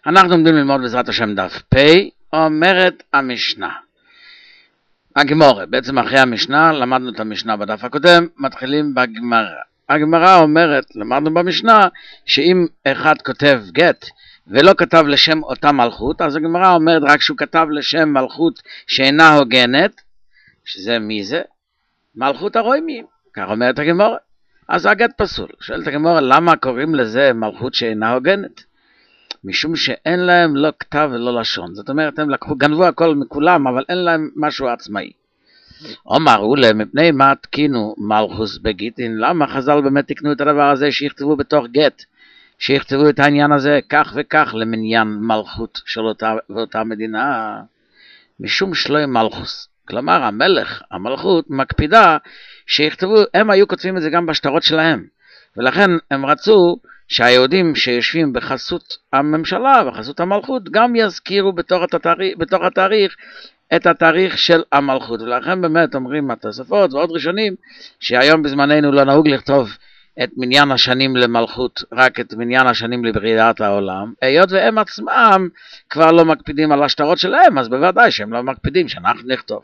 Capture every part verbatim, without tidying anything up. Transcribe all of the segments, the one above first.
אנחנו עומדים ללמוד בעזרת השם דף פ', אומרת המשנה. הגמורה, בעצם אחרי המשנה, למדנו את המשנה בדף הקודם, מתחילים בגמרא. הגמרא אומרת, למדנו במשנה, שאם אחד כותב גט, ולא כתב לשם אותה מלכות, אז הגמרא אומרת רק שהוא כתב לשם מלכות שאינה הוגנת, שזה מי זה? מלכות הרומים, כך אומרת הגמרא. אז הגט פסול. שואלת הגמרא, למה קוראים לזה מלכות שאינה הוגנת? משום שאין להם לא כתב ולא לשון. זאת אומרת, הם לקחו, גנבו הכל מכולם, אבל אין להם משהו עצמאי. אמרו להם, מפני מה תקינו מלכוס בגיטין? למה חז"ל באמת תקנו את הדבר הזה שיכתבו בתוך גט? שיכתבו את העניין הזה כך וכך למניין מלכות של אותה, אותה מדינה? משום שלא מלכוס. כלומר, המלך, המלכות, מקפידה שיכתבו, הם היו כותבים את זה גם בשטרות שלהם. ולכן הם רצו שהיהודים שיושבים בחסות הממשלה, בחסות המלכות, גם יזכירו בתוך התאריך, בתוך התאריך את התאריך של המלכות. ולכן באמת אומרים התוספות ועוד ראשונים, שהיום בזמננו לא נהוג לכתוב את מניין השנים למלכות, רק את מניין השנים לבריאת העולם, היות והם עצמם כבר לא מקפידים על השטרות שלהם, אז בוודאי שהם לא מקפידים שאנחנו נכתוב.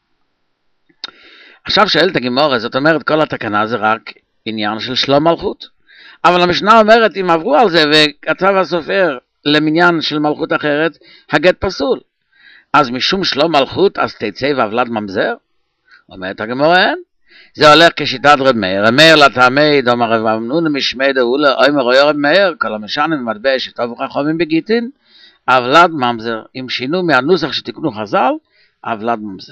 עכשיו שואלת הגמרא, זאת אומרת כל התקנה זה רק עניין של שלום מלכות. אבל המשנה אומרת, אם עברו על זה וכתב הסופר למניין של מלכות אחרת, הגט פסול. אז משום שלום מלכות, אז תצא והבלד ממזר? אומרת הגמרא, אין. זה הולך כשיטת רב מאיר. רב מאיר לטעמי דומר רב אמנון משמי דאולה, אוי מרוי רב מאיר, כל המשנה ממטבע שטוב וחכמים בגיטין, הבלד ממזר. אם שינו מהנוסח שתיקנו חז"ל, הבלד ממזר.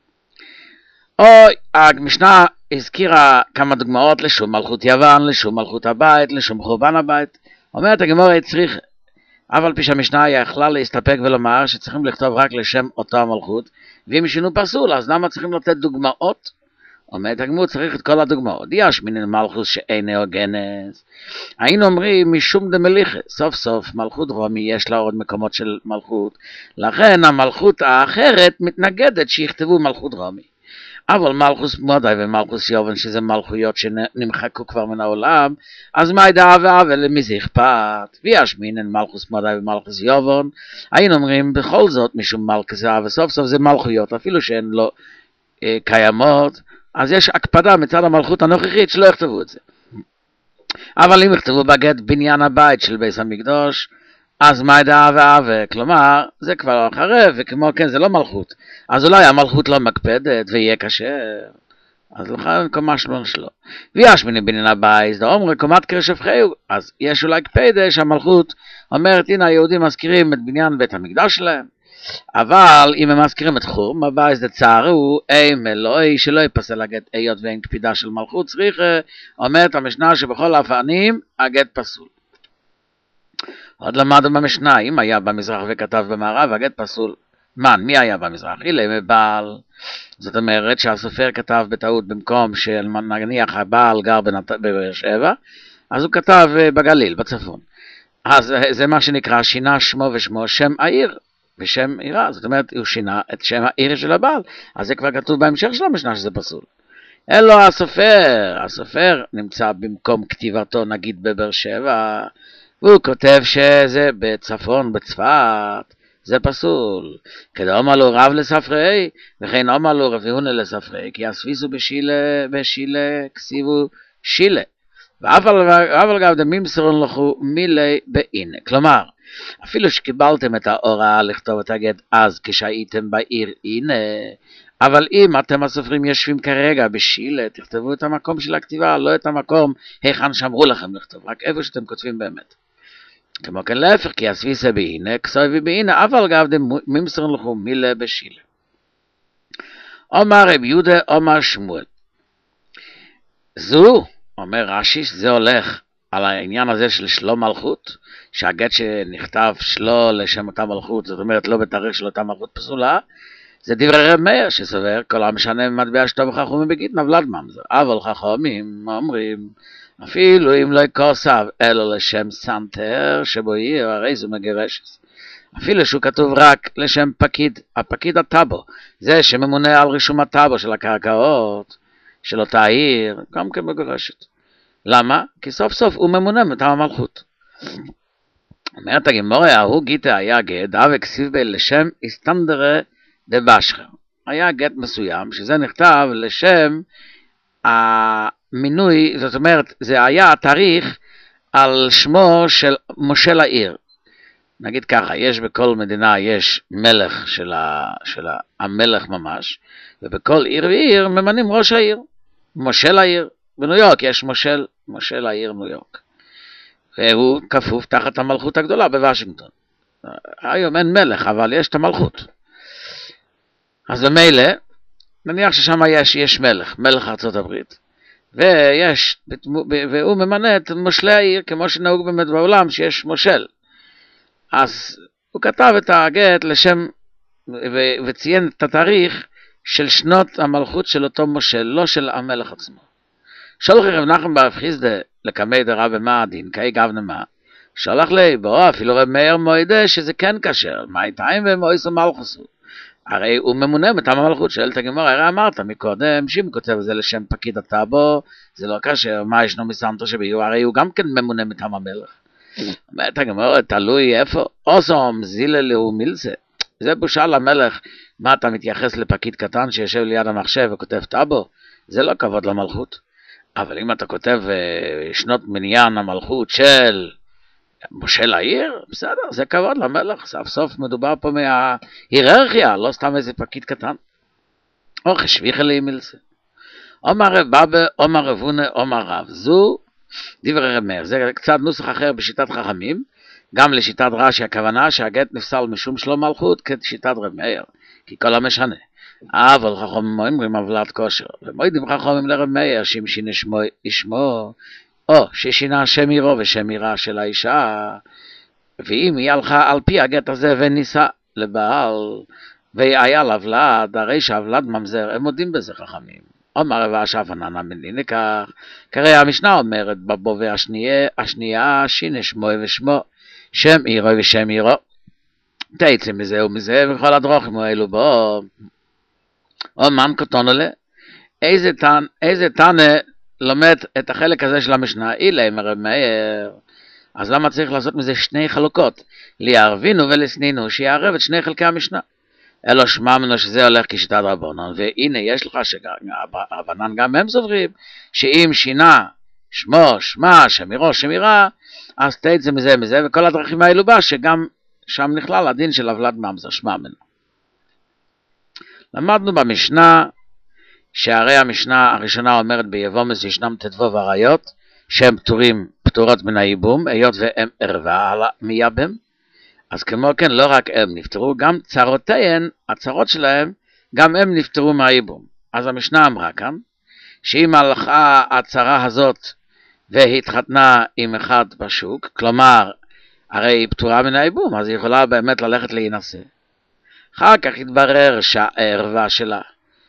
או המשנה הזכירה כמה דוגמאות לשום מלכות יוון, לשום מלכות הבית, לשום חורבן הבית. אומרת הגמרא, צריך, אבל פי שהמשנה יכלה להסתפק ולומר שצריכים לכתוב רק לשם אותה מלכות, ואם שינו פסול, אז למה צריכים לתת דוגמאות? אומרת הגמרא, צריך את כל הדוגמאות. יש מן מלכות שאינה הוגנת. היינו אומרים משום דמליכה, סוף סוף מלכות רומי יש לה עוד מקומות של מלכות, לכן המלכות האחרת מתנגדת שיכתבו מלכות רומי. אבל מלכוס מודי ומלכוס יובן, שזה מלכויות שנמחקו כבר מן העולם, אז מה ידעה ועבל, למי זה אכפת? ויש מינן מלכוס מודי ומלכוס יובן, היינו אומרים בכל זאת משום מלכוס זה, וסוף סוף זה מלכויות, אפילו שהן לא אה, קיימות, אז יש הקפדה מצד המלכות הנוכחית שלא יכתבו את זה. אבל אם יכתבו בגט בניין הבית של בית המקדוש, אז מה ידעה ועווה? כלומר, זה כבר אחרי, וכמו כן זה לא מלכות. אז אולי המלכות לא מקפדת ויהיה קשה. אז לכן קומה שלון שלו. ויש מיני בניין הבית, זה אומר קומת קרשף חיו. אז יש אולי קפדה שהמלכות אומרת, הנה היהודים מזכירים את בניין בית המקדש שלהם. אבל אם הם מזכירים את חורם הבית, זה צערו, אי אלוהי שלא יפסל הגט, היות ואין קפידה של מלכות, צריך, אומרת המשנה שבכל הפנים הגט פסול. עוד למדנו במשנה, אם היה במזרח וכתב במערב, הגט פסול. מן, מי היה במזרח? אילה מבעל. זאת אומרת שהסופר כתב בטעות במקום של נניח הבעל גר בבאר שבע, אז הוא כתב בגליל, בצפון. אז זה מה שנקרא, שינה שמו ושמו שם העיר, ושם עירה. זאת אומרת, הוא שינה את שם העיר של הבעל. אז זה כבר כתוב בהמשך של המשנה שזה פסול. אלו הסופר, הסופר נמצא במקום כתיבתו נגיד בבאר שבע, והוא כותב שזה בצפון, בצפת, זה פסול. כדאמר לו רב לספרי, וכן אמר לו רב יהודה לספרי, כי הספיסו בשילה, בשילה, כסיבו שילה. ואבל גב דמימסרון לכו מילי בעינה. כלומר, אפילו שקיבלתם את ההוראה לכתוב את הגט אז כשהייתם בעיר הנה, אבל אם אתם הסופרים יושבים כרגע בשילה, תכתבו את המקום של הכתיבה, לא את המקום היכן שאמרו לכם לכתוב, רק איפה שאתם כותבים באמת. כמו כן להפך, כי הספיסה בהנה, כסובי בהנה, אבל גב דמימסרון לכו מילה בשילה. אומר רב יהודה, אומר שמואל. זו, אומר רש"י, זה הולך על העניין הזה של שלום מלכות, שהגט שנכתב שלו לשם אותה מלכות, זאת אומרת לא בתאריך של אותה מלכות פסולה, זה דברי רב מאיר שסובר, כל המשנה מטבע שטוב וחכמים בגית נבלד ממזר. אבל חכמים אומרים, אפילו אם לא יקוסב אלו לשם סנטר שבו יהיה, הרי זו מגרשת. אפילו שהוא כתוב רק לשם פקיד, הפקיד הטאבו, זה שממונה על רישום הטאבו של הקרקעות, של אותה עיר, גם כמגרשת. למה? כי סוף סוף הוא ממונה מטעם המלכות. אומרת הגמורה, ההוא גיטה היה גט, אבק סיבי לשם הסתנדרה דבשכר. היה גט מסוים, שזה נכתב לשם המינוי, זאת אומרת, זה היה התאריך על שמו של מושל העיר. נגיד ככה, יש בכל מדינה, יש מלך של, ה, של ה, המלך ממש, ובכל עיר ועיר ממנים ראש העיר, מושל העיר. בניו יורק יש מושל, מושל העיר ניו יורק. והוא כפוף תחת המלכות הגדולה בוושינגטון. היום אין מלך, אבל יש את המלכות. אז במילא, נניח ששם יש, יש מלך, מלך ארצות הברית, ויש, והוא ממנה את מושלי העיר, כמו שנהוג באמת בעולם, שיש מושל. אז הוא כתב את הגט לשם, ו- וציין את התאריך של שנות המלכות של אותו מושל, לא של המלך עצמו. שולחי רב נחמן ברב חיסדא לקמי דרבי מה הדין, כאי גבנה מה, שולח לי, בוא, אפילו רב מאיר מועדה שזה כן כשר, מה איתיים ומויסו מלכוסו. הרי הוא ממונה מטעם המלכות, שואלת הגמרא, הרי אמרת מקודם, שאם כותב את זה לשם פקיד הטאבו, זה לא כשר, מה ישנו מסנטו שביהו, הרי הוא גם כן ממונה מטעם המלך. אומרת הגמרא, תלוי איפה, אוסום זילה לו מילסה, זה בושה למלך, מה אתה מתייחס לפקיד קטן שיושב ליד המחשב וכותב טאבו, זה לא כבוד למלכות. אבל אם אתה כותב שנות מניין המלכות של מושל העיר, בסדר, זה כבוד למלך, סוף סוף מדובר פה מההיררכיה, לא סתם איזה פקיד קטן. או חשביך לי מילסה. אומר רב בבא, אומר רב הונא, אומר רב, זו דברי רב מאיר, זה קצת נוסח אחר בשיטת חכמים, גם לשיטת רש"י הכוונה שהגט נפסל משום שלום מלכות כשיטת רב מאיר, כי כל המשנה. אבל חכמים אומרים הבלת כושר, ומועדים חכמים לרב מאיר שמשין ישמו, או ששינה שם עירו ושם עירה של האישה, ואם היא הלכה על פי הגט הזה וניסה לבעל, והיה לבלד, הרי שהבלד ממזר, הם מודים בזה חכמים. אומר רב אש"ף עננה מליני כך, כרי המשנה אומרת בבובה השנייה, השנייה שינה שמו ושמו, שם עירו ושם עירו, תצא מזה ומזה וכל הדרוכים האלו בו. או מן קטון עולה, איזה תן, איזה תנא לומד את החלק הזה של המשנה, אילה מרב מאיר, אז למה צריך לעשות מזה שני חלוקות? ליערבינו ולסנינו, שיערב את שני חלקי המשנה. אלו שמענו שזה הולך כשיטת רבנן, והנה יש לך שרבנן גם הם סוברים, שאם שינה שמו, שמה, שמירו, שמירה, אז תצא מזה מזה, וכל הדרכים האלו בה, שגם שם נכלל הדין של הבלד ממזר, שמע ממנו. למדנו במשנה, שהרי המשנה הראשונה אומרת ביבומס ישנם תדבוב עריות, שהם פטורים, פטורות מן הייבום, היות והם ערווה על מייבם, אז כמו כן לא רק הם נפטרו, גם צרותיהן, הצרות שלהם, גם הם נפטרו מהייבום. אז המשנה אמרה כאן, שאם הלכה הצרה הזאת והתחתנה עם אחד בשוק, כלומר, הרי היא פטורה מן הייבום, אז היא יכולה באמת ללכת להינשא. אחר כך התברר שהערווה שלה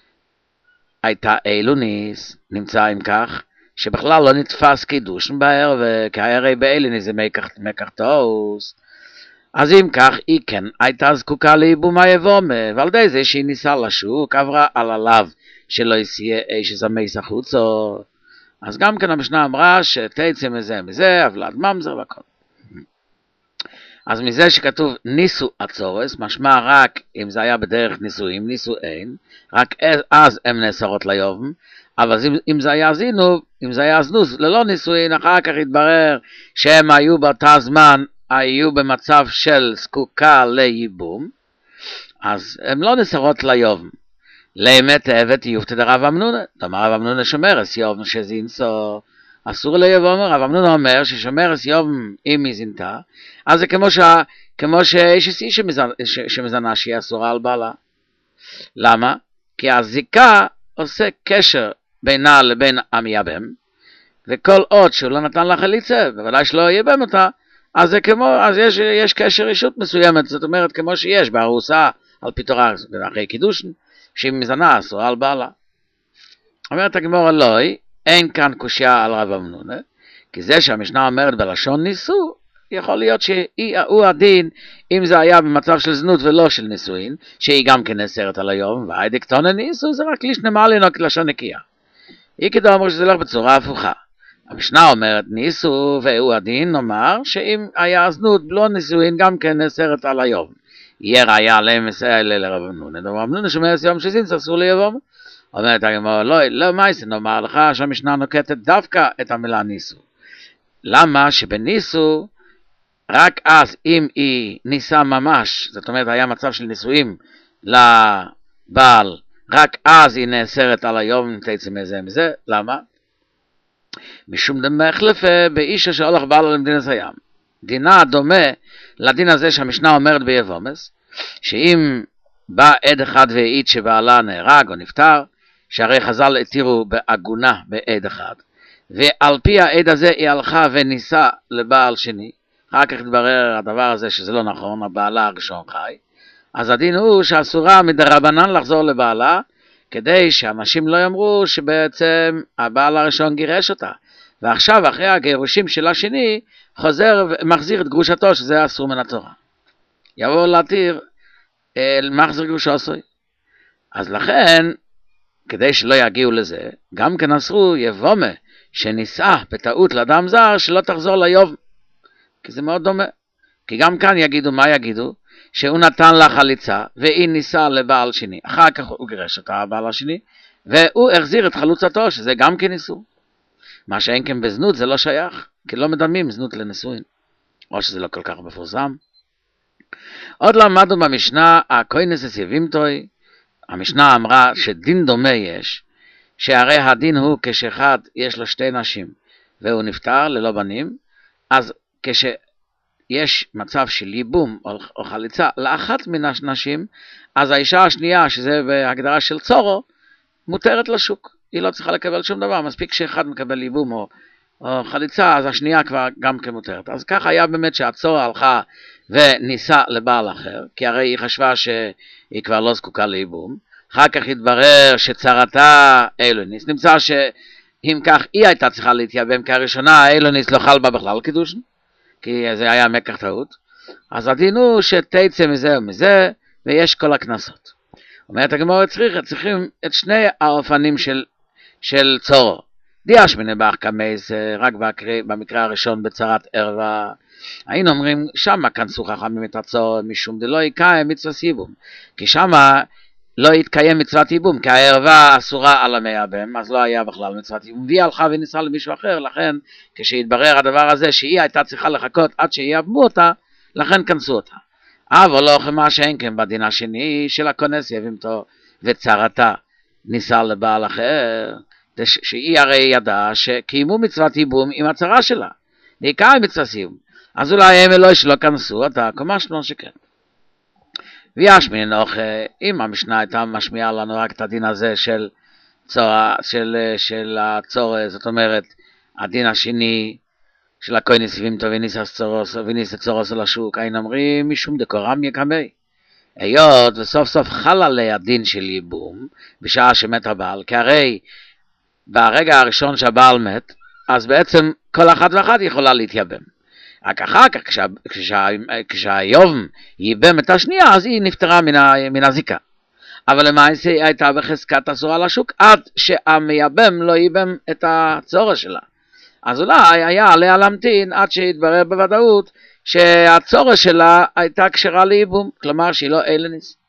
הייתה אילוניס, נמצא עם כך, שבכלל לא נתפס קידוש בערווה, כי הרי באילוניס זה מקח תאוס. אז אם כך, היא כן הייתה זקוקה לייבום היבום, ועל די זה שהיא ניסה לשוק, עברה על עליו שלא יסיע איש זמייס החוצו. אז גם כן המשנה אמרה שתצא מזה מזה, הבלד ממזר וכל. אז מזה שכתוב ניסו הצורס, משמע רק אם זה היה בדרך נישואים, ניסו אין, רק אז הם נאסרות ליובם, אבל אם, אם זה היה זינו, אם זה היה זנוס, ללא נישואין, אחר כך התברר שהם היו באותה זמן, היו במצב של זקוקה לייבום, אז הם לא נאסרות ליובם. לאמת האבת יופתא דרב אמנונה, דאמר רב אמנונה שומרס יובם שזינסו, אסור ליבום, רב אמנונה אומר ששומרס יובם אם היא זינתה, אז זה כמו, שה, כמו שיש אישי שמזנה, שמזנה שהיא אסורה על בעלה. למה? כי הזיקה עושה קשר בינה לבין המייבם, וכל עוד שהוא לא נתן לה חליצה, בוודאי שלא ייבם אותה, אז זה כמו, אז יש, יש קשר אישות מסוימת, זאת אומרת כמו שיש בארוסה על פי תורה, אחרי קידוש, שהיא מזנה אסורה על בעלה. אומרת הגמרא לא, אין כאן קושיה על רב אמנונה, כי זה שהמשנה אומרת בלשון ניסו, יכול להיות שהוא הדין, אם זה היה במצב של זנות ולא של נישואין, שהיא גם כן נאסרת על היום, והיידי קטונה ניסו, זה רק לישנה מעלין או לשון נקייה. היא כדאי אומר שזה הולך בצורה הפוכה. המשנה אומרת ניסו והוא הדין, נאמר שאם היה זנות בלא נישואין גם כן נאסרת על היום. יהיה ראיה עליהם מסייע לרב אמנון. רב אמנון שומר יום שזין אסור ליבום. אומרת הגמרא לא, לא מייסה, נאמר לך שהמשנה נוקטת דווקא את המילה ניסו. למה? שבניסו רק אז אם היא ניסה ממש, זאת אומרת היה מצב של נישואים לבעל, רק אז היא נאסרת על היום תצא מזה מזה. למה? משום דמחלף באישה שהולך בעל למדינס הים. דינה דומה לדין הזה שהמשנה אומרת ביבומס, שאם בא עד אחד והעיד שבעלה נהרג או נפטר, שהרי חז"ל התירו בעגונה בעד אחד, ועל פי העד הזה היא הלכה וניסה לבעל שני, אחר כך התברר הדבר הזה שזה לא נכון, הבעלה הראשון חי, אז הדין הוא שאסורה מדרבנן לחזור לבעלה, כדי שאנשים לא יאמרו שבעצם הבעל הראשון גירש אותה, ועכשיו אחרי הגירושים של השני חוזר ומחזיר את גרושתו, שזה אסור מן התורה. יבוא להתיר מחזיר גרושו אסוי. אז לכן, כדי שלא יגיעו לזה, גם כן אסרו יבומה שנישאה בטעות לאדם זר שלא תחזור ליוב, כי זה מאוד דומה. כי גם כאן יגידו, מה יגידו? שהוא נתן לה חליצה והיא נישאה לבעל שני, אחר כך הוא גירש אותה הבעל השני, והוא החזיר את חלוצתו, שזה גם כן איסור. מה שאין כן בזנות זה לא שייך, כי לא מדמים זנות לנישואין, או שזה לא כל כך מפורסם. עוד למדנו במשנה, הכוינס הסיבימתוי, המשנה אמרה שדין דומה יש, שהרי הדין הוא כשאחד יש לו שתי נשים, והוא נפטר ללא בנים, אז כשיש מצב של ייבום או, או חליצה לאחת מן הנשים, אז האישה השנייה, שזה בהגדרה של צורו, מותרת לשוק. היא לא צריכה לקבל שום דבר, מספיק שאחד מקבל ייבום או, או חליצה, אז השנייה כבר גם כמותרת. אז כך היה באמת שהצורה הלכה וניסה לבעל אחר, כי הרי היא חשבה שהיא כבר לא זקוקה לייבום. אחר כך התברר שצרתה אילוניס, נמצא שאם כך היא הייתה צריכה להתייבם כהראשונה, אילוניס לא חל בה בכלל קידוש, כי זה היה מקח טעות. אז הדין הוא שתצא מזה ומזה, ויש כל הכנסות. אומרת הגמרא, צריך, צריכים את שני האופנים של, של צורו. דיאש מנבח כמייס, רק במקרה הראשון בצרת ערווה, היינו אומרים, שמה כנסו חכמים את הצורו, משום דלא יקיים מצווה ייבום. כי שמה לא יתקיים מצוות ייבום, כי הערווה אסורה על המייבם, אז לא היה בכלל מצוות ייבום. והיא הלכה וניסה למישהו אחר, לכן כשהתברר הדבר הזה שהיא הייתה צריכה לחכות עד שיאבמו אותה, לכן כנסו אותה. אבל לא חמה שאין כן בדין השני של הכונס יבימתו וצרתה ניסה לבעל אחר, שהיא הרי ידעה שקיימו מצוות ייבום עם הצרה שלה, ניקה עם מצוות ייבום, אז אולי הם אלוהי שלא כנסו אותה, כמשמע שכן. וישמין אוך, אם המשנה הייתה משמיעה לנו רק את הדין הזה של צורה, של, של הצורה, זאת אומרת הדין השני של הכהן סביבתו וניסה צורוס וניסה צורוס על השוק, היינו אומרים משום דקורם יקמי. היות וסוף סוף חל עליה הדין של ייבום בשעה שמת הבעל, כי הרי ברגע הראשון שהבעל מת, אז בעצם כל אחת ואחת יכולה להתייבם. רק אחר כך כשה, כשה, כשהיום ייבם את השנייה, אז היא נפטרה מן, ה, מן הזיקה. אבל למעשה היא הייתה בחזקת אסורה על השוק עד שהמייבם לא ייבם את הצורך שלה. אז אולי היה עליה להמתין עד שהתברר בוודאות שהצורך שלה הייתה כשרה לייבום, כלומר שהיא לא אילניס.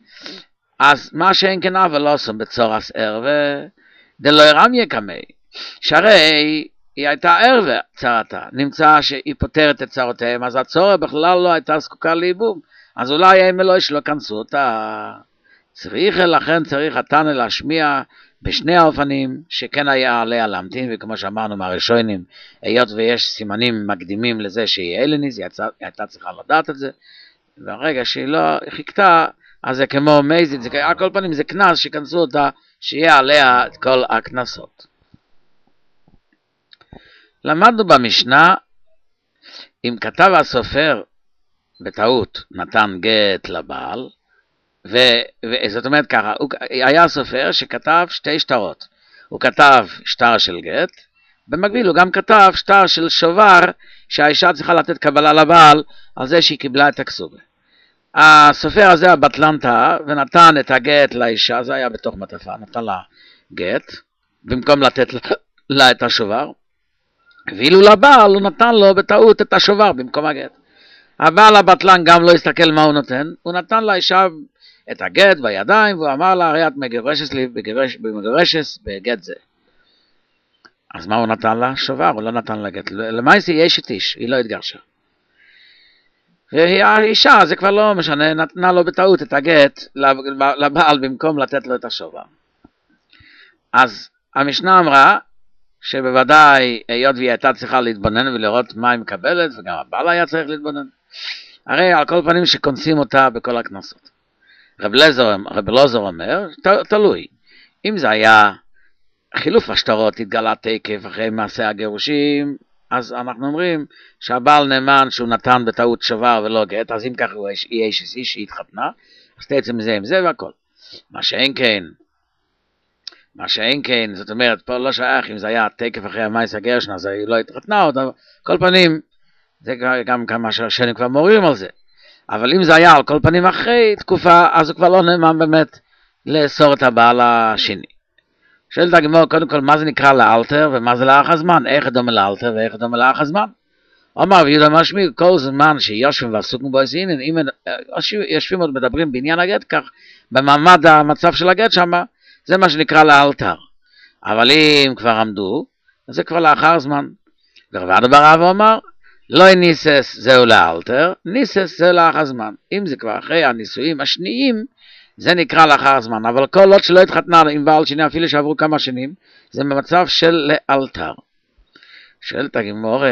אז מה שאין כן אבל לא עושים בצורס ערווה, דלא ירם יקמי, שהרי היא הייתה ערווה צרתה, נמצא שהיא פותרת את צרותיהם, אז הצורך בכלל לא הייתה זקוקה לייבום, אז אולי הם אלוהי שלא כנסו אותה. צריך, לכן צריך התנא להשמיע בשני האופנים שכן היה עליה להמתין, וכמו שאמרנו מהראשונים, היות ויש סימנים מקדימים לזה שהיא אילניס, היא הייתה צריכה לדעת את זה, והרגע שהיא לא חיכתה, אז זה כמו מייזית, זה, על כל פנים זה כנס שכנסו אותה, שיהיה עליה את כל הכנסות. למדנו במשנה, אם כתב הסופר בטעות נתן גט לבעל, וזאת אומרת ככה, הוא, היה סופר שכתב שתי שטרות, הוא כתב שטר של גט, במקביל הוא גם כתב שטר של שובר, שהאישה צריכה לתת קבלה לבעל, על זה שהיא קיבלה את הכסובה. הסופר הזה הבטלנטה, ונתן את הגט לאישה, זה היה בתוך מטפה, נתן לה גט, במקום לתת לה, לה את השובר, ואילו לבעל הוא נתן לו בטעות את השובר במקום הגט. הבעל הבטלן גם לא הסתכל מה הוא נותן, הוא נתן לאישה את הגט בידיים, והוא אמר לה, הרי את מגרשת לי במגרשת בגט זה. אז מה הוא נתן לה? שובר, הוא לא נתן לה גט. למעשה יש את איש, היא לא התגרשה. והאישה, זה כבר לא משנה, נתנה לו בטעות את הגט לבעל במקום לתת לו את השובר. אז המשנה אמרה, שבוודאי היות והיא הייתה צריכה להתבונן ולראות מה היא מקבלת, וגם הבעל היה צריך להתבונן. הרי על כל פנים שכונסים אותה בכל הכנסות. רב אלעזר אומר, תלוי. אם זה היה חילוף השטרות, התגלה תקף אחרי מעשה הגירושים, אז אנחנו אומרים שהבעל נאמן שהוא נתן בטעות שובר ולא גט, אז אם כך הוא יהיה איש איש שהתחתנה, אז תעצם זה עם זה והכל. מה שאין כן, מה שאין כן, זאת אומרת, פה לא שייך, אם זה היה תקף אחרי המעשה הגירושין, אז היא לא התחתנה עוד, אבל כל פנים, זה גם כמה שנים כבר מורים על זה. אבל אם זה היה על כל פנים אחרי תקופה, אז הוא כבר לא נאמן באמת לאסור את הבעל השני. שואלת הגמרא, קודם כל, מה זה נקרא לאלתר ומה זה לאח הזמן? איך דומה לאלתר ואיך דומה לאח הזמן? אומר ויהודה משמי, כל זמן שיושבים ועסוקים בו עשינים, אם יושבים עוד מדברים בעניין הגט, כך במעמד המצב של הגט שם, זה מה שנקרא לאלתר. אבל אם כבר עמדו, אז זה כבר לאחר זמן. ורבד ברב אומר, לא ניסס זהו לאלתר, ניסס זהו לאח הזמן. אם זה כבר אחרי הנישואים השניים, זה נקרא לאחר הזמן. אבל כל עוד שלא התחתנה עם בעל שני, אפילו שעברו כמה שנים, זה במצב של לאלתר. שואלת הגמרא,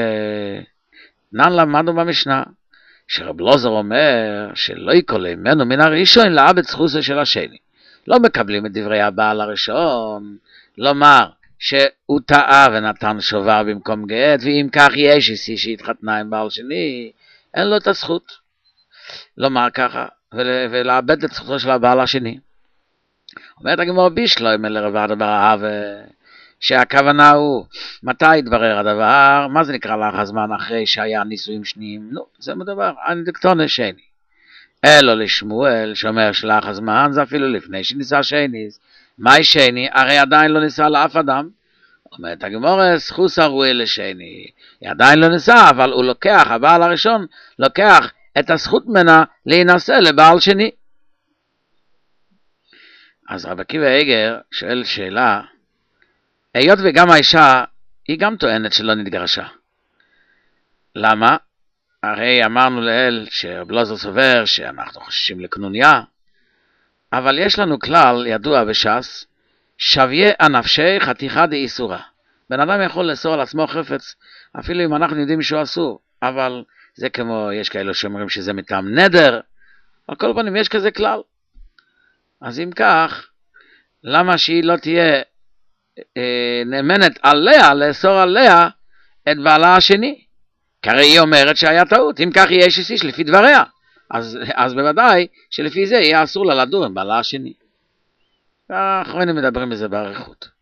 נן למדנו במשנה, שרב אלעזר אומר, שלא יקול ממנו מן הראשון לאבד זכותו של השני. לא מקבלים את דברי הבעל הראשון, לומר שהוא טעה ונתן שובר במקום גט, ואם כך יש איסי שהתחתנה עם בעל שני, אין לו את הזכות לומר ככה, ולאבד את זכותו של הבעל השני. אומרת הגמרא בישלום לרבד ברב, שהכוונה הוא, מתי יתברר הדבר, מה זה נקרא לאח הזמן אחרי שהיה נישואים שניים? נו, זה מדבר, אנדקטונה שני. אלו לשמואל שאומר שלאח הזמן זה אפילו לפני שניסה שני. מהי שני? הרי עדיין לא ניסה לאף אדם. אומרת הגמרא, זכות הראוי לשני. היא עדיין לא ניסה, אבל הוא לוקח, הבעל הראשון לוקח את הזכות מנה להינשא לבעל שני. אז רבי עקיבא איגר שואל שאלה, היות וגם האישה היא גם טוענת שלא נתגרשה. למה? הרי אמרנו לאל שרב אלעזר סובר שאנחנו חוששים לקנוניה, אבל יש לנו כלל ידוע בש"ס, שוויה הנפשי חתיכה דאיסורה. בן אדם יכול לאסור על עצמו חפץ, אפילו אם אנחנו יודעים שהוא אסור, אבל זה כמו, יש כאלו שאומרים שזה מטעם נדר, על כל פנים יש כזה כלל. אז אם כך, למה שהיא לא תהיה אה, נאמנת עליה, לאסור עליה את בעלה השני? כי הרי היא אומרת שהיה טעות, אם כך יהיה איש איש לפי דבריה, אז, אז בוודאי שלפי זה יהיה אסור לה לדור עם בעלה השני. האחרונים מדברים בזה באריכות.